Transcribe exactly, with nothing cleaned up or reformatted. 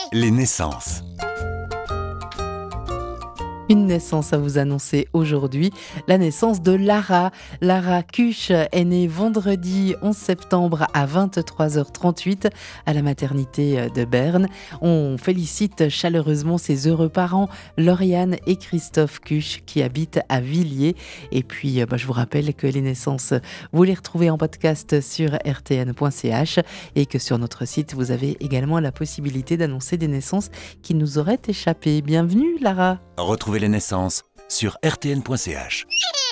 Les naissances. Une naissance à vous annoncer aujourd'hui, la naissance de Lara. Lara Kusch est née vendredi onze septembre à vingt-trois heures trente-huit à la maternité de Berne. On félicite chaleureusement ses heureux parents, Lauriane et Christophe Kusch, qui habitent à Villiers. Et puis, bah, je vous rappelle que les naissances, vous les retrouvez en podcast sur r t n point c h et que sur notre site, vous avez également la possibilité d'annoncer des naissances qui nous auraient échappé. Bienvenue, Lara. Retrouvez les naissances sur r t n point c h.